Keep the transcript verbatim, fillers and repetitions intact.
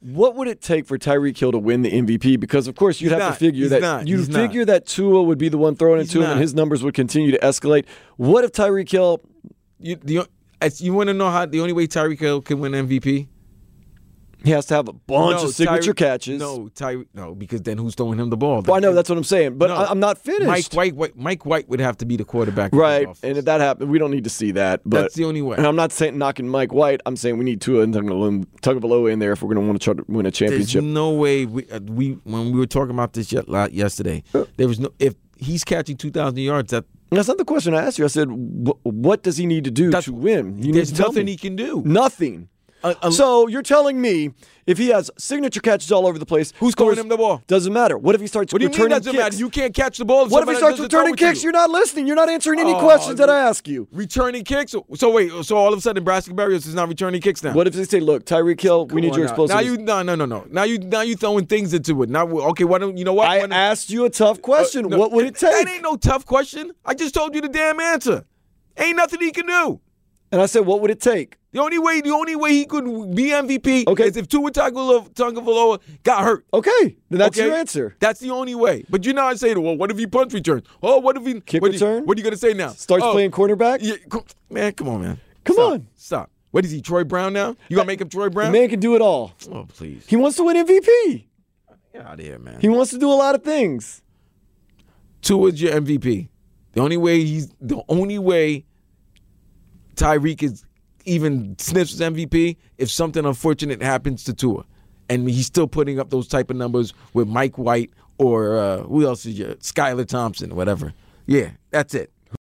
What would it take for Tyreek Hill to win the M V P? Because, of course, you'd He's have not. to figure He's that not. you'd He's figure not. that Tua would be the one throwing He's it to him, not. and his numbers would continue to escalate. What if Tyreek Hill? You, the, you want to know how the only way Tyreek Hill can win M V P? He has to have a bunch No, of signature Tyreek- catches. No, Tyreek. No, because then who's throwing him the ball? Well, I know that's what I'm saying, but No. I, I'm not finished. Mike White, White. Mike White would have to be the quarterback. of the Right, Dolphins. and if that happened, we don't need to see that. But That's the only way. And I'm not saying knocking Mike White. I'm saying we need Tua and Tagovailoa in there if we're going to want to try to win a There's championship. no way we, uh, we when we were talking about this yet, lot yesterday. There was no if he's catching two thousand yards. That That's not the question I asked you. I said, wh- what does he need to do That's- to win? You need there's to tell nothing me. he can do. Nothing. Uh, uh, So you're telling me if he has signature catches all over the place, Who's scores- throwing him the ball? Doesn't matter. What if he starts What do you mean returning doesn't kicks? matter? You can't catch the ball. What if he somebody starts doesn't throw returning it to kicks? you. You're not listening. You're not answering any Oh, questions that I ask you. Returning kicks. So wait. So all of a sudden, Nebraska Barrios is not returning kicks now. What if they say, look, Tyreek Hill, we Come need on your now. explosiveness. Now you no no no no. Now you now you throwing things into it. Now okay. Why don't you know what? I Why don't- asked you a tough question. Uh, no, what would it take? That ain't no tough question. I just told you the damn answer. Ain't nothing he can do. And I said, what would it take? The only way, the only way he could be M V P Okay. is if Tua Tagovailoa Tagovailoa got hurt. Okay, then that's Okay? your answer. That's the only way. But you're not saying, well, what if he punt returns? Oh, what if he Kick what do you- return? what are you gonna say now? Starts oh, playing quarterback? Yeah, co- man, come on, man. Come Stop. on. Stop. What is he, Troy Brown now? You gonna make him Troy The Brown? man can do it all. Oh, please. He wants to win M V P. Get out of here, man. He wants to do a lot of things. Tua's your M V P. The only way he's the only way Tyreek is even sniffs his M V P if something unfortunate happens to Tua, and he's still putting up those type of numbers with Mike White or uh, who else is your Skylar Thompson, whatever. Yeah, that's it.